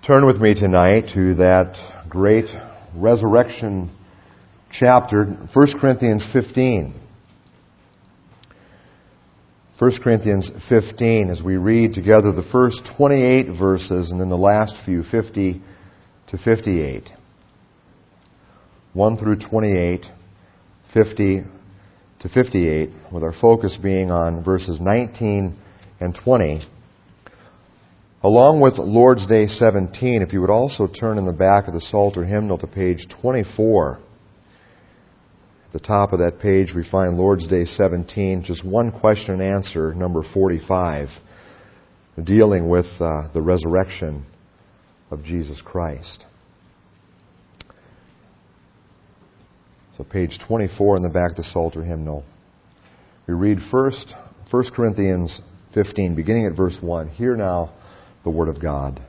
Turn with me tonight to that great resurrection chapter, 1 Corinthians 15. 1 Corinthians 15, as we read together the first 28 verses and then the last few, 50 to 58. 1 through 28, 50 to 58, with our focus being on verses 19 and 20. Along with Lord's Day 17, if you would also turn in the back of the Psalter hymnal to page 24. At the top of that page we find Lord's Day 17, just one question and answer, number 45, dealing with the resurrection of Jesus Christ. So page 24 in the back of the Psalter hymnal. We read first 1 Corinthians 15, beginning at verse 1. Hear now the Word of God.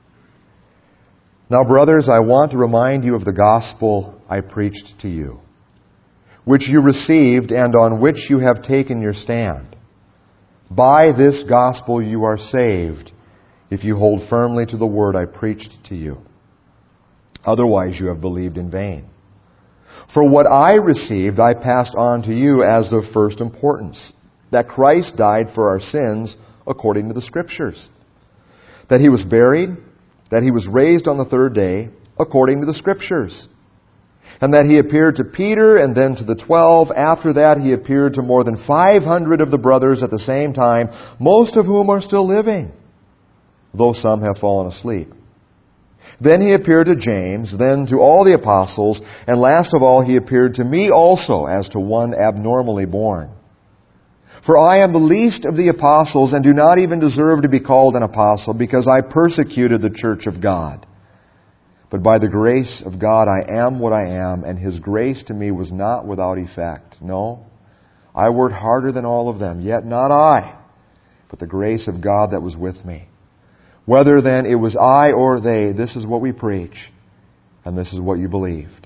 Now, brothers, I want to remind you of the gospel I preached to you, which you received and on which you have taken your stand. By this gospel you are saved, if you hold firmly to the word I preached to you. Otherwise you have believed in vain. For what I received I passed on to you as of first importance, that Christ died for our sins according to the Scriptures, that He was buried, that He was raised on the third day according to the Scriptures, and that He appeared to Peter and then to the 12. After that He appeared to more than 500 of the brothers at the same time, most of whom are still living, though some have fallen asleep. Then He appeared to James, then to all the apostles, and last of all He appeared to me also as to one abnormally born. For I am the least of the apostles and do not even deserve to be called an apostle, because I persecuted the church of God. But by the grace of God I am what I am, and His grace to me was not without effect. No, I worked harder than all of them, yet not I, but the grace of God that was with me. Whether then it was I or they, this is what we preach, and this is what you believed.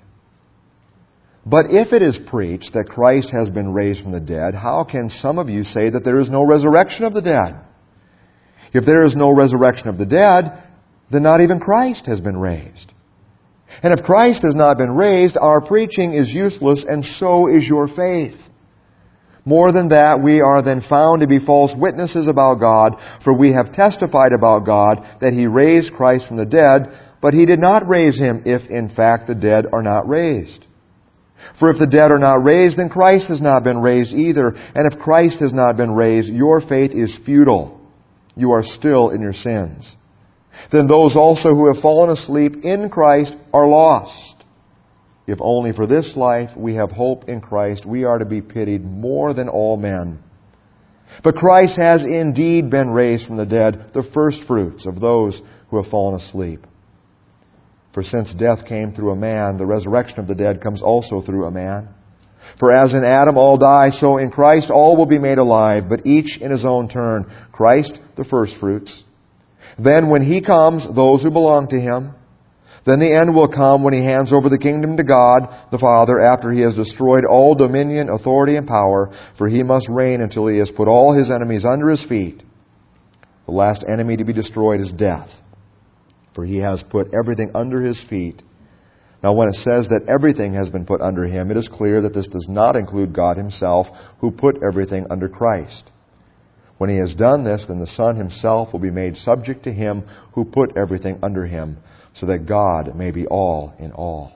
But if it is preached that Christ has been raised from the dead, how can some of you say that there is no resurrection of the dead? If there is no resurrection of the dead, then not even Christ has been raised. And if Christ has not been raised, our preaching is useless, and so is your faith. More than that, we are then found to be false witnesses about God, for we have testified about God that He raised Christ from the dead, but He did not raise Him if in fact the dead are not raised. For if the dead are not raised, then Christ has not been raised either. And if Christ has not been raised, your faith is futile. You are still in your sins. Then those also who have fallen asleep in Christ are lost. If only for this life we have hope in Christ, we are to be pitied more than all men. But Christ has indeed been raised from the dead, the firstfruits of those who have fallen asleep. For since death came through a man, the resurrection of the dead comes also through a man. For as in Adam all die, so in Christ all will be made alive, but each in his own turn. Christ the firstfruits. Then when He comes, those who belong to Him. Then the end will come when He hands over the kingdom to God the Father, after He has destroyed all dominion, authority, and power. For He must reign until He has put all His enemies under His feet. The last enemy to be destroyed is death, for He has put everything under His feet. Now when it says that everything has been put under Him, it is clear that this does not include God Himself, who put everything under Christ. When He has done this, then the Son Himself will be made subject to Him who put everything under Him, so that God may be all in all.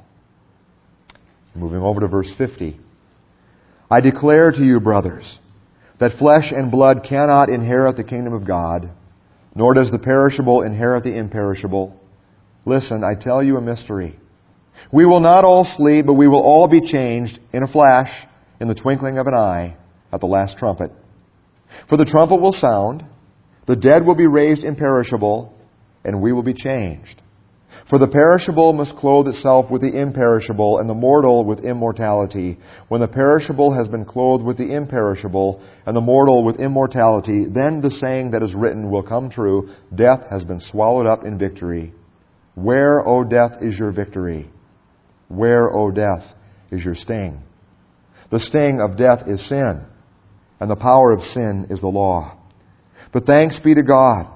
Moving over to verse 50. I declare to you, brothers, that flesh and blood cannot inherit the kingdom of God, nor does the perishable inherit the imperishable. Listen, I tell you a mystery. We will not all sleep, but we will all be changed in a flash, in the twinkling of an eye, at the last trumpet. For the trumpet will sound, the dead will be raised imperishable, and we will be changed. For the perishable must clothe itself with the imperishable, and the mortal with immortality. When the perishable has been clothed with the imperishable, and the mortal with immortality, then the saying that is written will come true, death has been swallowed up in victory. Where, O death, is your victory? Where, O death, is your sting? The sting of death is sin, and the power of sin is the law. But thanks be to God.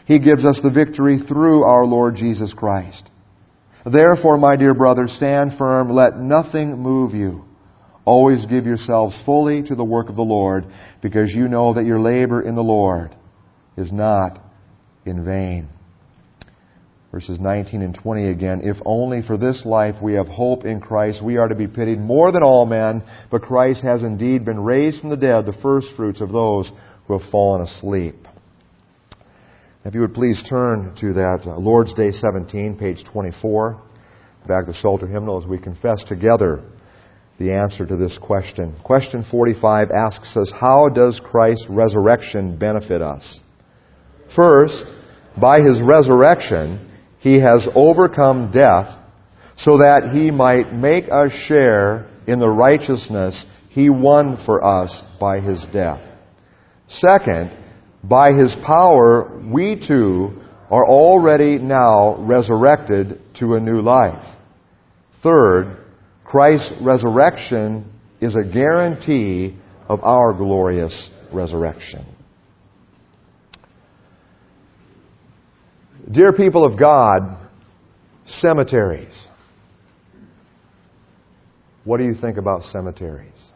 He gives us the victory through our Lord Jesus Christ. Therefore, my dear brothers, stand firm. Let nothing move you. Always give yourselves fully to the work of the Lord, because you know that your labor in the Lord is not in vain. Verses 19 and 20 again. If only for this life we have hope in Christ, we are to be pitied more than all men, but Christ has indeed been raised from the dead, the firstfruits of those who have fallen asleep. If you would please turn to that Lord's Day 17, page 24, back to the Psalter hymnal, as we confess together the answer to this question. Question 45 asks us, how does Christ's resurrection benefit us? First, by His resurrection, He has overcome death so that He might make us share in the righteousness He won for us by His death. Second, by His power, we too are already now resurrected to a new life. Third, Christ's resurrection is a guarantee of our glorious resurrection. Dear people of God, cemeteries. What do you think about cemeteries?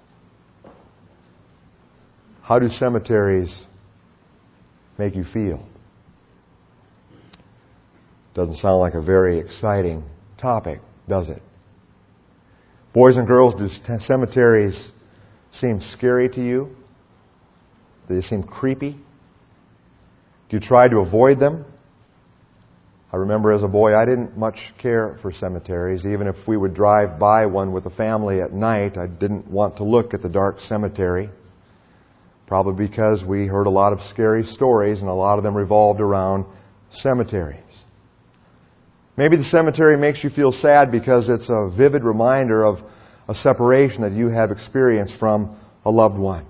How do cemeteries make you feel? Doesn't sound like a very exciting topic, does it? Boys and girls, do cemeteries seem scary to you? Do they seem creepy? Do you try to avoid them? I remember as a boy, I didn't much care for cemeteries. Even if we would drive by one with a family at night, I didn't want to look at the dark cemetery. Probably because we heard a lot of scary stories, and a lot of them revolved around cemeteries. Maybe the cemetery makes you feel sad because it's a vivid reminder of a separation that you have experienced from a loved one.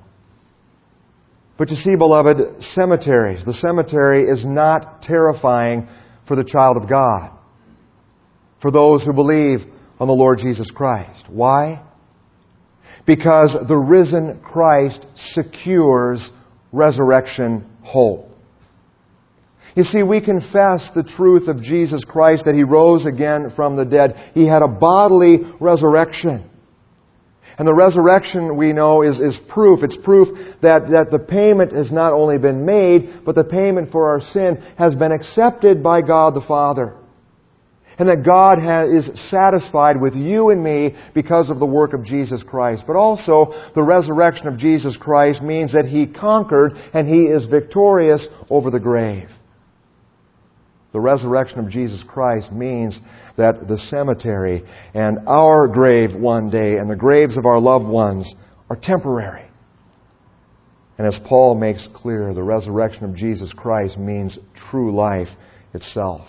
But you see, beloved, cemeteries, the cemetery is not terrifying for the child of God, for those who believe on the Lord Jesus Christ. Why? Because the risen Christ secures resurrection hope. You see, we confess the truth of Jesus Christ, that He rose again from the dead. He had a bodily resurrection. And the resurrection, we know, is proof. It's proof that the payment has not only been made, but the payment for our sin has been accepted by God the Father. And that God is satisfied with you and me because of the work of Jesus Christ. But also, the resurrection of Jesus Christ means that He conquered and He is victorious over the grave. The resurrection of Jesus Christ means that the cemetery and our grave one day and the graves of our loved ones are temporary. And as Paul makes clear, the resurrection of Jesus Christ means true life itself.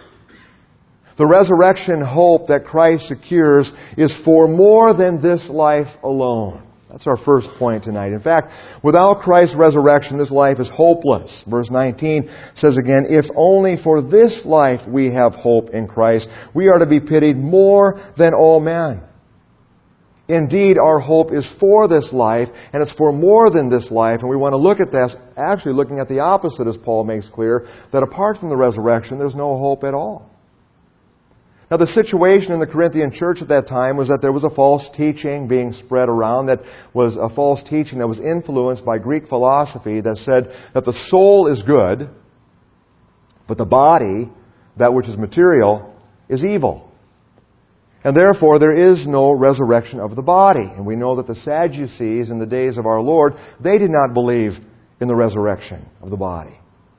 The resurrection hope that Christ secures is for more than this life alone. That's our first point tonight. In fact, without Christ's resurrection, this life is hopeless. Verse 19 says again, if only for this life we have hope in Christ, we are to be pitied more than all men. Indeed, our hope is for this life, and it's for more than this life. And we want to look at this, actually looking at the opposite, as Paul makes clear, that apart from the resurrection, there's no hope at all. Now, the situation in the Corinthian church at that time was that there was a false teaching being spread around that was a false teaching that was influenced by Greek philosophy that said that the soul is good, but the body, that which is material, is evil. And therefore, there is no resurrection of the body. And we know that the Sadducees in the days of our Lord, they did not believe in the resurrection of the body.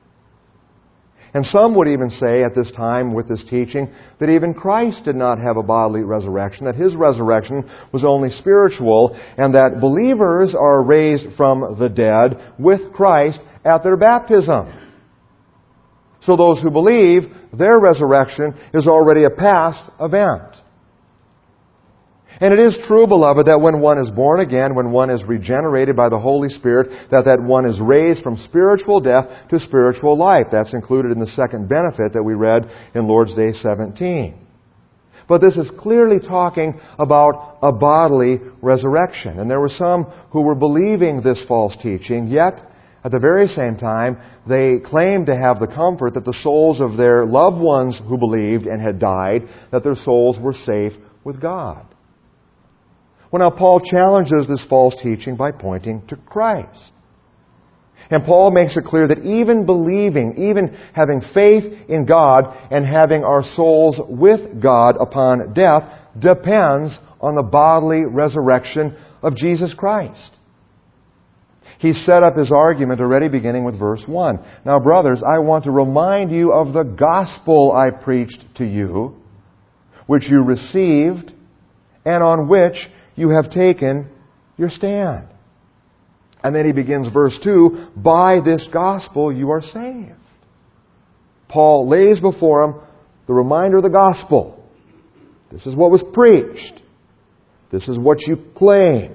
And some would even say at this time with this teaching that even Christ did not have a bodily resurrection, that His resurrection was only spiritual, and that believers are raised from the dead with Christ at their baptism. So those who believe, their resurrection is already a past event. And it is true, beloved, that when one is born again, when one is regenerated by the Holy Spirit, that one is raised from spiritual death to spiritual life. That's included in the second benefit that we read in Lord's Day 17. But this is clearly talking about a bodily resurrection. And there were some who were believing this false teaching, yet At the very same time, they claimed to have the comfort that the souls of their loved ones who believed and had died, that their souls were safe with God. Well, now Paul challenges this false teaching by pointing to Christ. And Paul makes it clear that even believing, even having faith in God and having our souls with God upon death depends on the bodily resurrection of Jesus Christ. He set up his argument already beginning with verse 1. Now, brothers, I want to remind you of the gospel I preached to you, which you received and on which you have taken your stand. And then he begins verse 2, by this gospel you are saved. Paul lays before him the reminder of the gospel. This is what was preached. This is what you claim.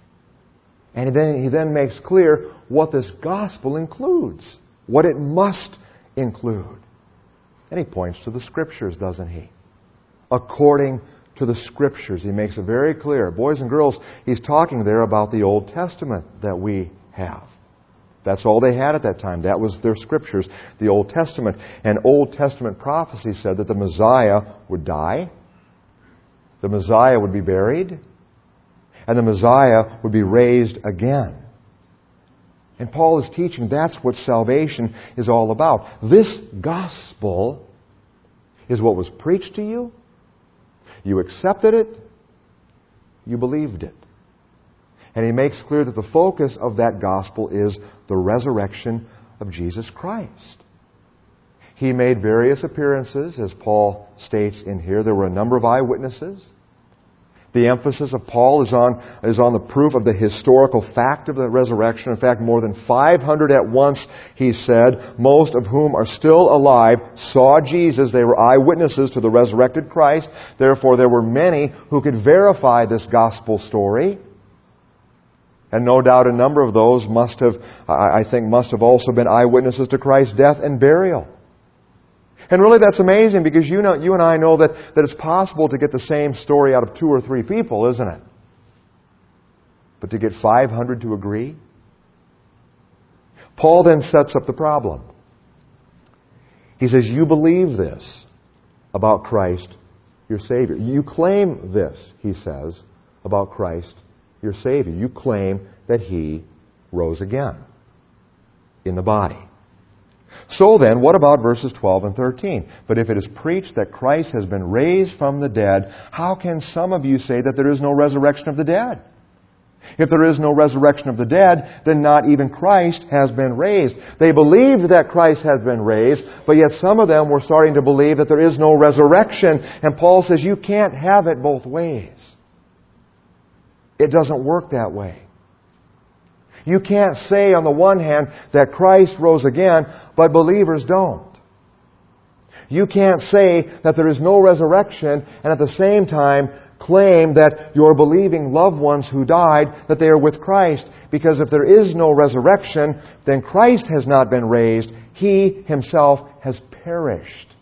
And he then makes clear what this gospel includes, what it must include. And he points to the Scriptures, doesn't he? According to the Scriptures. He makes it very clear. Boys and girls, he's talking there about the Old Testament that we have. That's all they had at that time. That was their Scriptures, the Old Testament. And Old Testament prophecy said that the Messiah would die, the Messiah would be buried, and the Messiah would be raised again. And Paul is teaching that's what salvation is all about. This gospel is what was preached to you. You accepted it. You believed it. And he makes clear that the focus of that gospel is the resurrection of Jesus Christ. He made various appearances, as Paul states in here. There were a number of eyewitnesses. The emphasis of Paul is on the proof of the historical fact of the resurrection. In fact, more than 500 at once, he said, most of whom are still alive, saw Jesus. They were eyewitnesses to the resurrected Christ. Therefore, there were many who could verify this gospel story. And no doubt a number of those must have also been eyewitnesses to Christ's death and burial. And really that's amazing because you and I know that it's possible to get the same story out of 2 or 3 people, isn't it? But to get 500 to agree? Paul then sets up the problem. He says, you believe this about Christ, your Savior. You claim this, he says, about Christ, your Savior. You claim that He rose again in the body. So then, what about verses 12 and 13? But if it is preached that Christ has been raised from the dead, how can some of you say that there is no resurrection of the dead? If there is no resurrection of the dead, then not even Christ has been raised. They believed that Christ had been raised, but yet some of them were starting to believe that there is no resurrection. And Paul says you can't have it both ways. It doesn't work that way. You can't say on the one hand that Christ rose again, but believers don't. You can't say that there is no resurrection and at the same time claim that your believing loved ones who died, that they are with Christ. Because if there is no resurrection, then Christ has not been raised. He Himself has perished.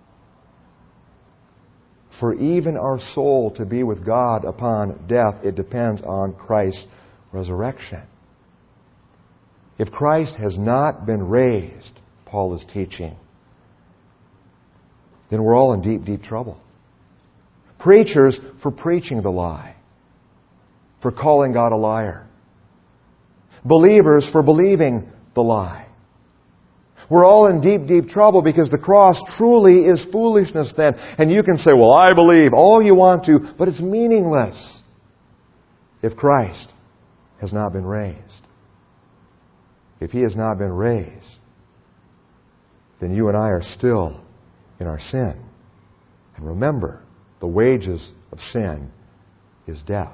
For even our soul to be with God upon death, it depends on Christ's resurrection. If Christ has not been raised, Paul is teaching, then we're all in deep, deep trouble. Preachers for preaching the lie, for calling God a liar. Believers for believing the lie. We're all in deep, deep trouble because the cross truly is foolishness then. And you can say, well, I believe all you want to, but it's meaningless if Christ has not been raised. If He has not been raised, then you and I are still in our sin. And remember, the wages of sin is death.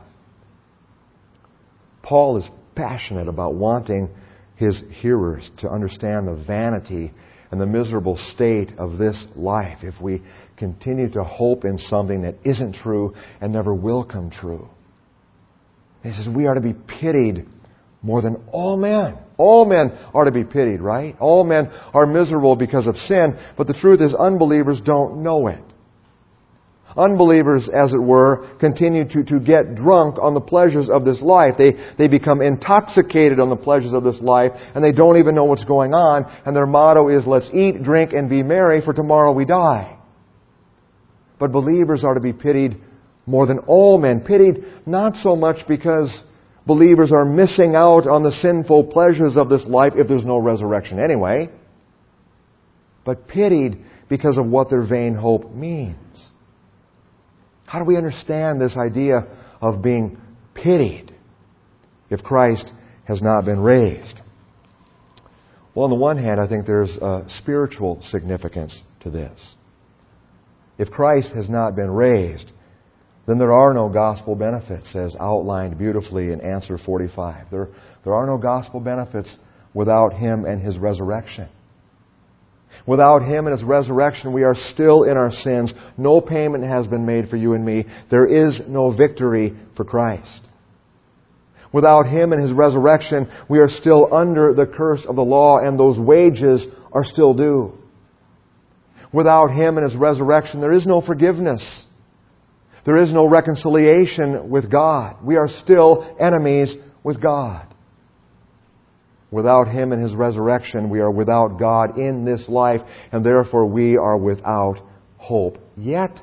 Paul is passionate about wanting his hearers to understand the vanity and the miserable state of this life if we continue to hope in something that isn't true and never will come true. He says we are to be pitied more than all men. All men are to be pitied, right? All men are miserable because of sin, but the truth is unbelievers don't know it. Unbelievers, as it were, continue to get drunk on the pleasures of this life. They become intoxicated on the pleasures of this life, and they don't even know what's going on, and their motto is, let's eat, drink, and be merry, for tomorrow we die. But believers are to be pitied more than all men. Pitied not so much because believers are missing out on the sinful pleasures of this life if there's no resurrection anyway, but pitied because of what their vain hope means. How do we understand this idea of being pitied if Christ has not been raised? Well, on the one hand, I think there's a spiritual significance to this. If Christ has not been raised, then there are no gospel benefits, as outlined beautifully in answer 45. There are no gospel benefits without Him and His resurrection. Without Him and His resurrection, we are still in our sins. No payment has been made for you and me. There is no victory for Christ. Without Him and His resurrection, we are still under the curse of the law, and those wages are still due. Without Him and His resurrection, there is no forgiveness. There is no reconciliation with God. We are still enemies with God. Without Him and His resurrection, we are without God in this life, and therefore we are without hope. Yet,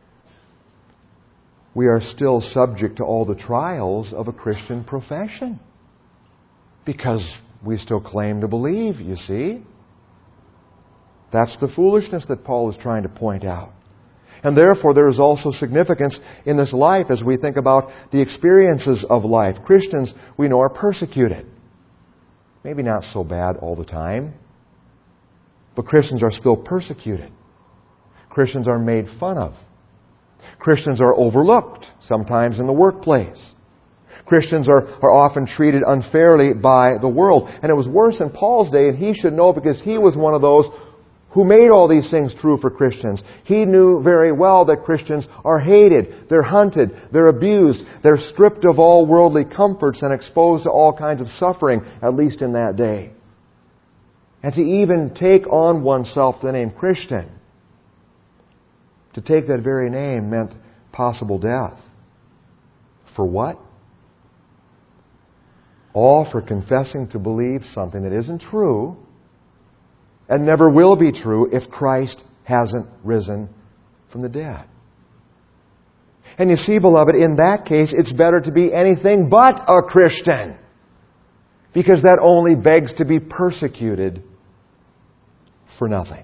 we are still subject to all the trials of a Christian profession. Because we still claim to believe, you see. That's the foolishness that Paul is trying to point out. And therefore there is also significance in this life as we think about the experiences of life. Christians, we know, are persecuted. Maybe not so bad all the time, but Christians are still persecuted. Christians are made fun of. Christians are overlooked, sometimes in the workplace. Christians are often treated unfairly by the world. And it was worse in Paul's day, and he should know because he was one of those who made all these things true for Christians. He knew very well that Christians are hated, they're hunted, they're abused, they're stripped of all worldly comforts and exposed to all kinds of suffering, at least in that day. And to even take on oneself the name Christian, to take that very name meant possible death. For what? All for confessing to believe something that isn't true and never will be true if Christ hasn't risen from the dead. And you see, beloved, in that case, it's better to be anything but a Christian, because that only begs to be persecuted for nothing.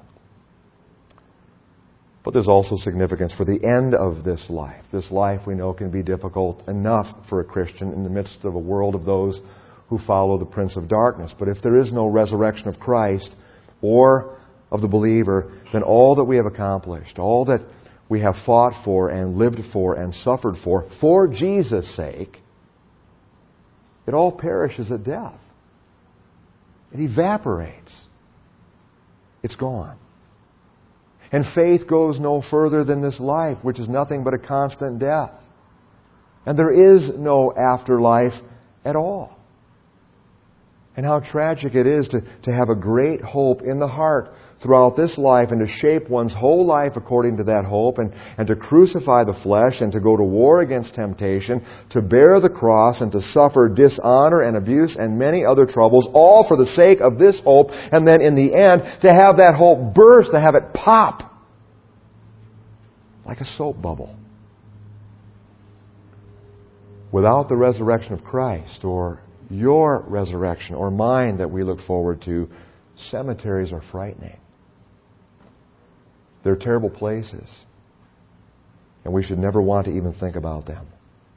But there's also significance for the end of this life. This life, we know, can be difficult enough for a Christian in the midst of a world of those who follow the prince of darkness. But if there is no resurrection of Christ or of the believer, then all that we have accomplished, all that we have fought for and lived for and suffered for Jesus' sake, it all perishes at death. It evaporates. It's gone. And faith goes no further than this life, which is nothing but a constant death. And there is no afterlife at all. And how tragic it is to have a great hope in the heart throughout this life and to shape one's whole life according to that hope and to crucify the flesh and to go to war against temptation, to bear the cross and to suffer dishonor and abuse and many other troubles, all for the sake of this hope, and then in the end to have that hope burst, to have it pop like a soap bubble. Without the resurrection of Christ, or your resurrection, or mine that we look forward to, cemeteries are frightening. They're terrible places. And we should never want to even think about them.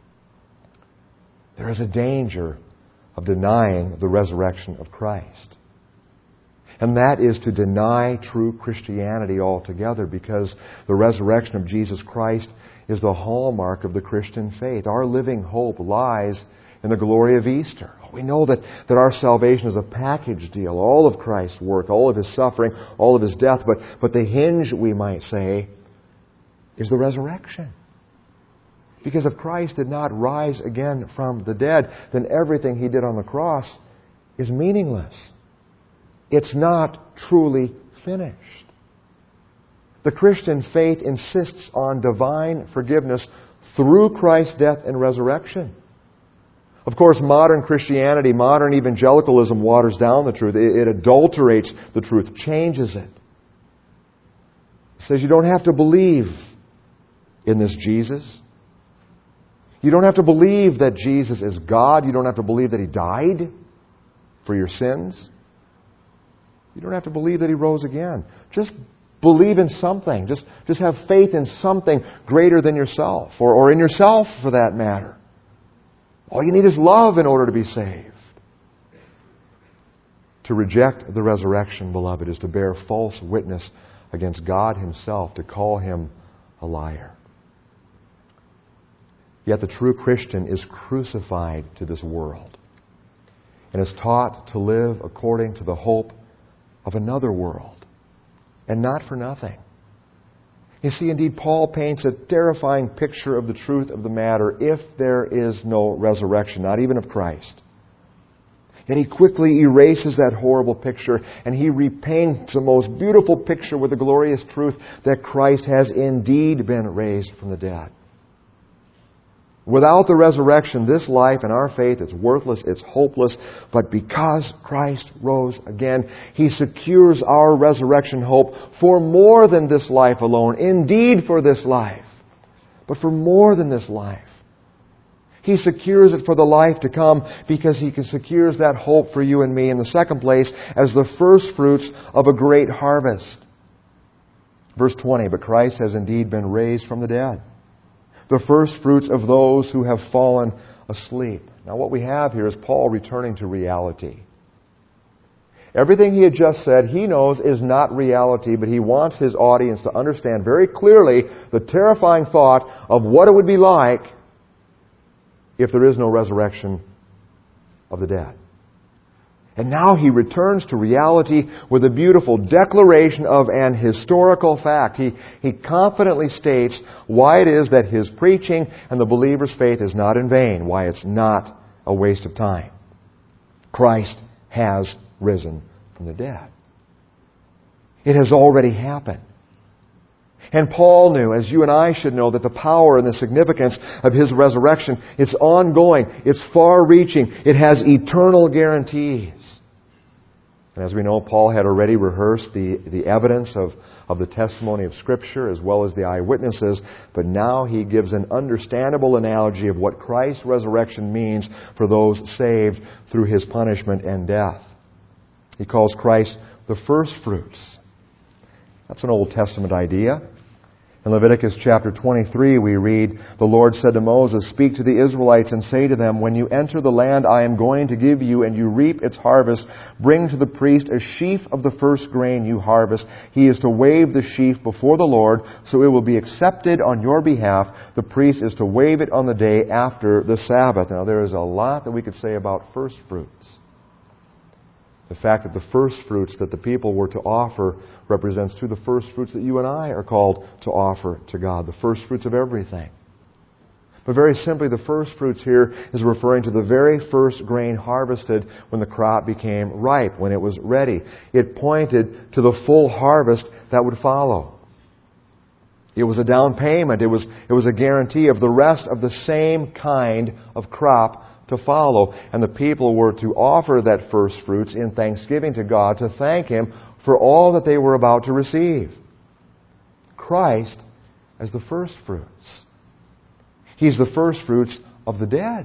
There is a danger of denying the resurrection of Christ. And that is to deny true Christianity altogether, because the resurrection of Jesus Christ is the hallmark of the Christian faith. Our living hope lies in the glory of Easter. We know that our salvation is a package deal. All of Christ's work, all of His suffering, all of His death. But the hinge, we might say, is the resurrection. Because if Christ did not rise again from the dead, then everything He did on the cross is meaningless. It's not truly finished. The Christian faith insists on divine forgiveness through Christ's death and resurrection. Of course, modern Christianity, modern evangelicalism waters down the truth. It adulterates the truth, changes it. It says you don't have to believe in this Jesus. You don't have to believe that Jesus is God. You don't have to believe that He died for your sins. You don't have to believe that He rose again. Just believe in something. Just have faith in something greater than yourself, or in yourself for that matter. All you need is love in order to be saved. To reject the resurrection, beloved, is to bear false witness against God Himself, to call Him a liar. Yet the true Christian is crucified to this world and is taught to live according to the hope of another world, and not for nothing. You see, indeed, Paul paints a terrifying picture of the truth of the matter if there is no resurrection, not even of Christ. And he quickly erases that horrible picture, and he repaints the most beautiful picture with the glorious truth that Christ has indeed been raised from the dead. Without the resurrection, this life and our faith, it's worthless, it's hopeless. But because Christ rose again, He secures our resurrection hope for more than this life alone. Indeed for this life, but for more than this life. He secures it for the life to come because He secures that hope for you and me in the second place as the first fruits of a great harvest. Verse 20, but Christ has indeed been raised from the dead, the first fruits of those who have fallen asleep. Now what we have here is Paul returning to reality. Everything he had just said, he knows is not reality, but he wants his audience to understand very clearly the terrifying thought of what it would be like if there is no resurrection of the dead. And now he returns to reality with a beautiful declaration of an historical fact. He confidently states why it is that his preaching and the believer's faith is not in vain, why it's not a waste of time. Christ has risen from the dead. It has already happened. And Paul knew, as you and I should know, that the power and the significance of His resurrection, it's ongoing, it's far-reaching, it has eternal guarantees. And as we know, Paul had already rehearsed the evidence of the testimony of Scripture as well as the eyewitnesses, but now he gives an understandable analogy of what Christ's resurrection means for those saved through His punishment and death. He calls Christ the first fruits. That's an Old Testament idea. In Leviticus chapter 23 we read, the Lord said to Moses, speak to the Israelites and say to them, when you enter the land I am going to give you and you reap its harvest, bring to the priest a sheaf of the first grain you harvest. He is to wave the sheaf before the Lord, so it will be accepted on your behalf. The priest is to wave it on the day after the Sabbath. Now there is a lot that we could say about first fruits. The fact that the first fruits that the people were to offer represents the first fruits that you and I are called to offer to God. The first fruits of everything. But very simply, the first fruits here is referring to the very first grain harvested when the crop became ripe, when it was ready. It pointed to the full harvest that would follow. It was a down payment. It was a guarantee of the rest of the same kind of crop to follow. And the people were to offer that first fruits in thanksgiving to God, to thank Him for all that they were about to receive. Christ as the first fruits. He's the first fruits of the dead.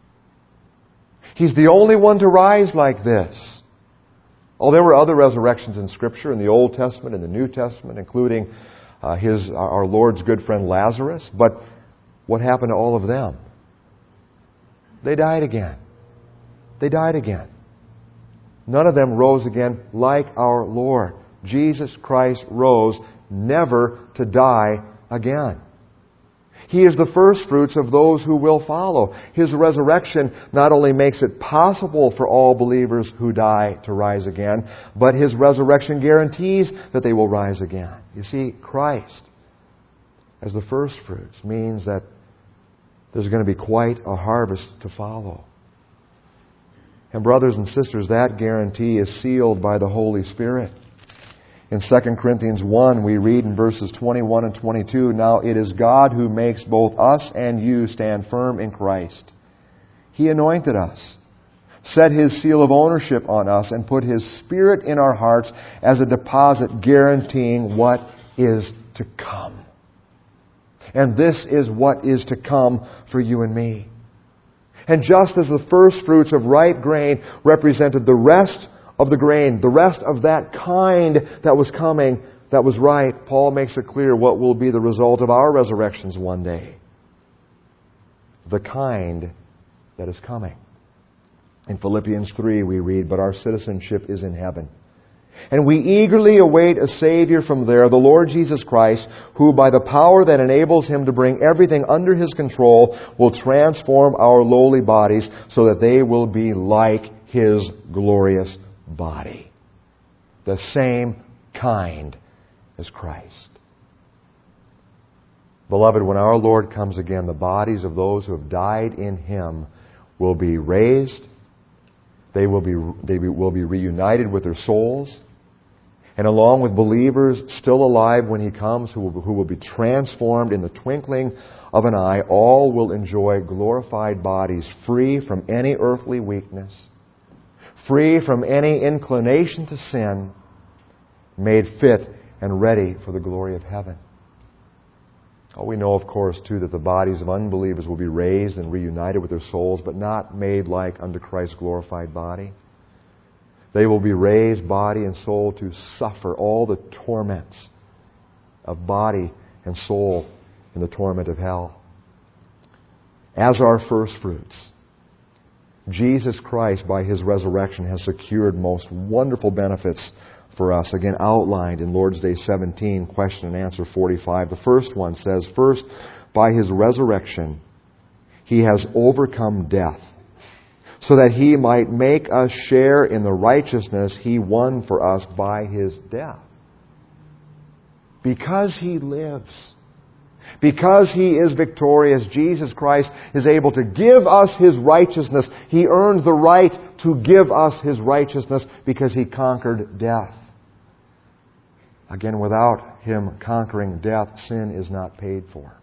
He's the only one to rise like this. Oh, there were other resurrections in Scripture, in the Old Testament, in the New Testament, including our Lord's good friend Lazarus. But what happened to all of them? They died again. They died again. None of them rose again like our Lord. Jesus Christ rose never to die again. He is the first fruits of those who will follow. His resurrection not only makes it possible for all believers who die to rise again, but His resurrection guarantees that they will rise again. You see, Christ as the first fruits means that there's going to be quite a harvest to follow. And brothers and sisters, that guarantee is sealed by the Holy Spirit. In 2 Corinthians 1, we read in verses 21 and 22, "Now it is God who makes both us and you stand firm in Christ. He anointed us, set His seal of ownership on us, and put His Spirit in our hearts as a deposit guaranteeing what is to come." And this is what is to come for you and me. And just as the first fruits of ripe grain represented the rest of the grain, the rest of that kind that was coming, that was ripe, Paul makes it clear what will be the result of our resurrections one day. The kind that is coming. In Philippians 3 we read, "But our citizenship is in heaven, and we eagerly await a Savior from there, the Lord Jesus Christ, who by the power that enables Him to bring everything under His control will transform our lowly bodies so that they will be like His glorious body." The same kind as Christ. Beloved, when our Lord comes again, the bodies of those who have died in Him will be raised. They will be reunited with their souls. And along with believers still alive when He comes, who will be transformed in the twinkling of an eye, all will enjoy glorified bodies free from any earthly weakness, free from any inclination to sin, made fit and ready for the glory of heaven. Oh, we know, of course, too, that the bodies of unbelievers will be raised and reunited with their souls, but not made like unto Christ's glorified body. They will be raised, body and soul, to suffer all the torments of body and soul in the torment of hell. As our first fruits, Jesus Christ, by His resurrection, has secured most wonderful benefits for us, again outlined in Lord's Day 17, question and answer 45. The first one says, first, by His resurrection, He has overcome death, so that He might make us share in the righteousness He won for us by His death. Because He lives, because He is victorious, Jesus Christ is able to give us His righteousness. He earned the right to give us His righteousness because He conquered death. Again, without Him conquering death, sin is not paid for.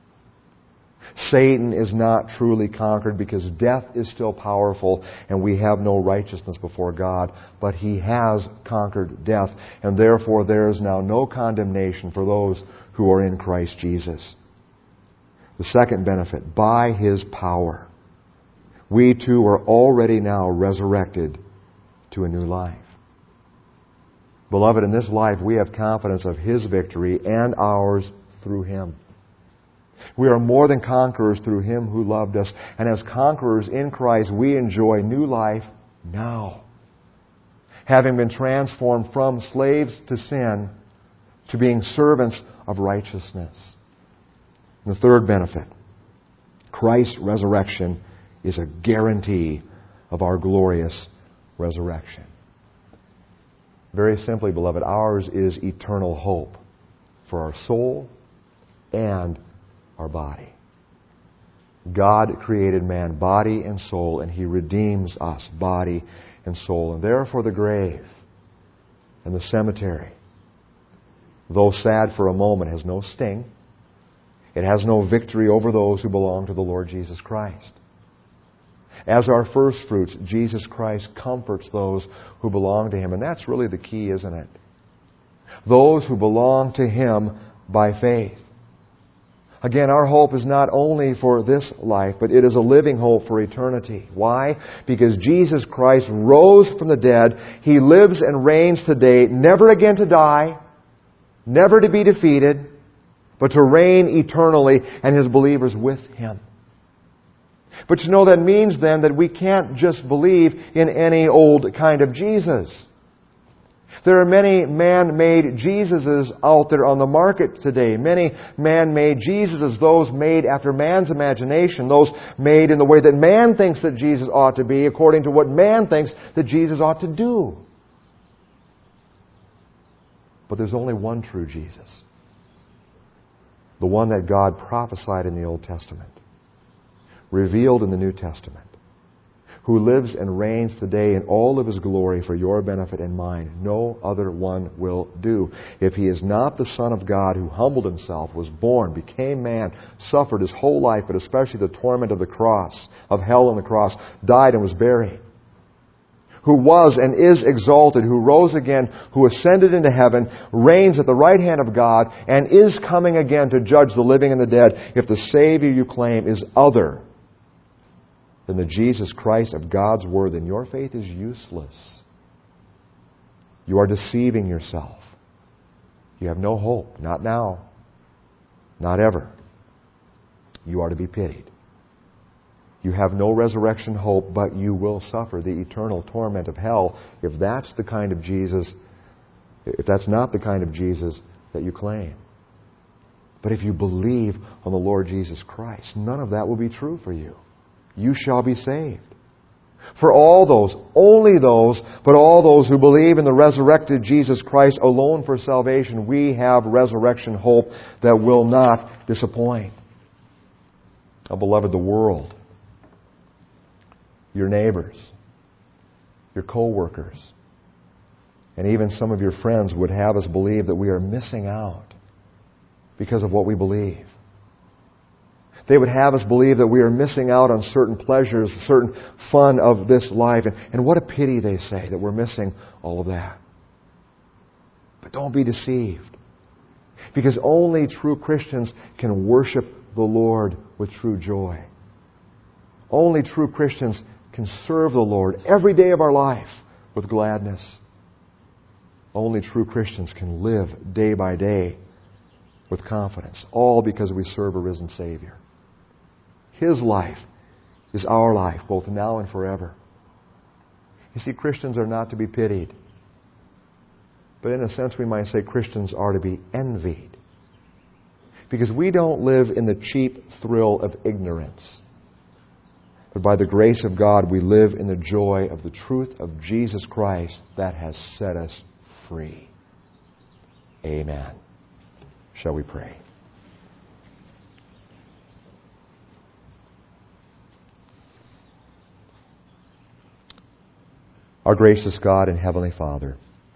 Satan is not truly conquered because death is still powerful and we have no righteousness before God. But He has conquered death, and therefore there is now no condemnation for those who are in Christ Jesus. The second benefit, by His power, we too are already now resurrected to a new life. Beloved, in this life we have confidence of His victory and ours through Him. We are more than conquerors through Him who loved us. And as conquerors in Christ, we enjoy new life now, having been transformed from slaves to sin to being servants of righteousness. And the third benefit, Christ's resurrection is a guarantee of our glorious resurrection. Very simply, beloved, ours is eternal hope for our soul and our body. God created man, body and soul, and He redeems us, body and soul. And therefore the grave and the cemetery, though sad for a moment, has no sting. It has no victory over those who belong to the Lord Jesus Christ. As our first fruits, Jesus Christ comforts those who belong to Him. And that's really the key, isn't it? Those who belong to Him by faith. Again, our hope is not only for this life, but it is a living hope for eternity. Why? Because Jesus Christ rose from the dead. He lives and reigns today, never again to die, never to be defeated, but to reign eternally, and His believers with Him. But you know, that means then that we can't just believe in any old kind of Jesus. There are many man-made Jesuses out there on the market today. Many man-made Jesuses, those made after man's imagination, those made in the way that man thinks that Jesus ought to be, according to what man thinks that Jesus ought to do. But there's only one true Jesus. The one that God prophesied in the Old Testament, revealed in the New Testament, who lives and reigns today in all of His glory for your benefit and mine. No other one will do. If He is not the Son of God who humbled Himself, was born, became man, suffered His whole life, but especially the torment of the cross, of hell on the cross, died and was buried, who was and is exalted, who rose again, who ascended into heaven, reigns at the right hand of God, and is coming again to judge the living and the dead, if the Savior you claim is other than the Jesus Christ of God's Word, then your faith is useless. You are deceiving yourself. You have no hope. Not now. Not ever. You are to be pitied. You have no resurrection hope, but you will suffer the eternal torment of hell if that's the kind of Jesus, if that's not the kind of Jesus that you claim. But if you believe on the Lord Jesus Christ, none of that will be true for you. You shall be saved. For all those, only those, but all those who believe in the resurrected Jesus Christ alone for salvation, we have resurrection hope that will not disappoint. Oh, beloved, the world, your neighbors, your co-workers, and even some of your friends would have us believe that we are missing out because of what we believe. They would have us believe that we are missing out on certain pleasures, certain fun of this life. And what a pity, they say, that we're missing all of that. But don't be deceived. Because only true Christians can worship the Lord with true joy. Only true Christians can serve the Lord every day of our life with gladness. Only true Christians can live day by day with confidence. All because we serve a risen Savior. His life is our life, both now and forever. You see, Christians are not to be pitied. But in a sense, we might say Christians are to be envied. Because we don't live in the cheap thrill of ignorance. But by the grace of God, we live in the joy of the truth of Jesus Christ that has set us free. Amen. Shall we pray? Our gracious God and Heavenly Father,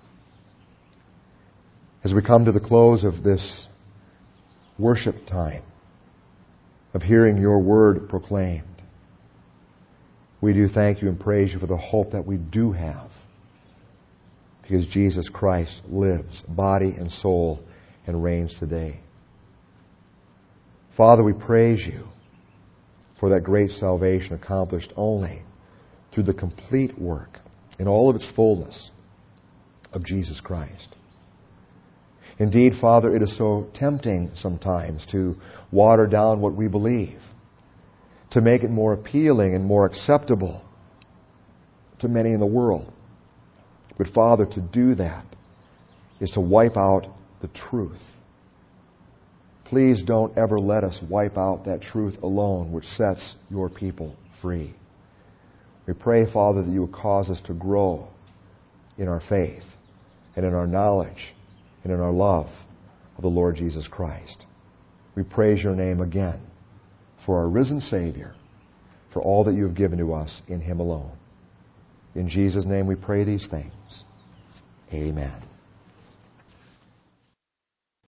as we come to the close of this worship time, of hearing your word proclaimed, we do thank you and praise you for the hope that we do have, because Jesus Christ lives, body and soul, and reigns today. Father, we praise you for that great salvation accomplished only through the complete work in all of its fullness of Jesus Christ. Indeed, Father, it is so tempting sometimes to water down what we believe, to make it more appealing and more acceptable to many in the world. But Father, to do that is to wipe out the truth. Please don't ever let us wipe out that truth alone which sets your people free. We pray, Father, that you would cause us to grow in our faith and in our knowledge and in our love of the Lord Jesus Christ. We praise your name again for our risen Savior, for all that you have given to us in Him alone. In Jesus' name we pray these things. Amen.